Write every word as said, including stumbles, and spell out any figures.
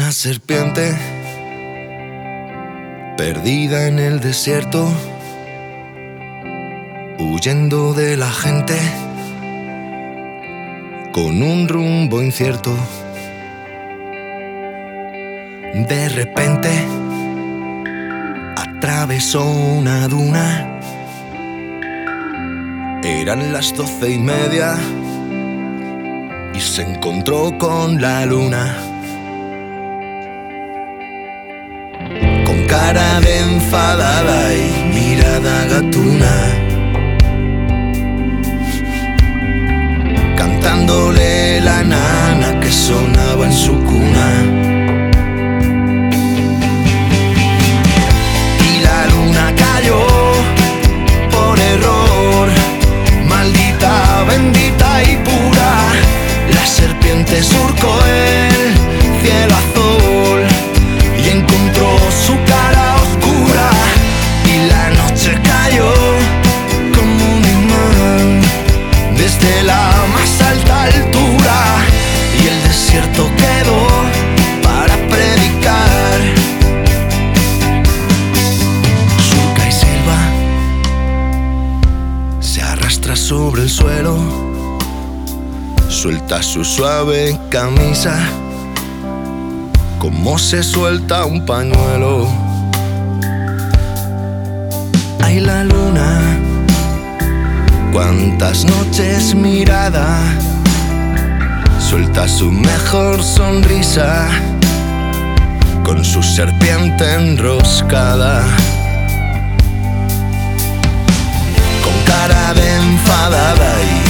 una serpiente perdida en el desierto, huyendo de la gente con un rumbo incierto. De repente atravesó una duna. Eran las doce y media y se encontró con la luna. Con cara de enfadada y mirada gatuna, cantándole la nana que sonaba en su cuna. Y la luna cayó por error, maldita, bendita y pura. La serpiente surcó el cielo azul y encontró su cara oscura. Y la noche cayó como un imán desde la más alta altura, y el desierto quedó para predicar. Surca y selva se arrastra sobre el suelo, suelta su suave camisa como se suelta un pañuelo. Ay, la luna, cuántas noches mirada, suelta su mejor sonrisa con su serpiente enroscada. Con cara de enfadada y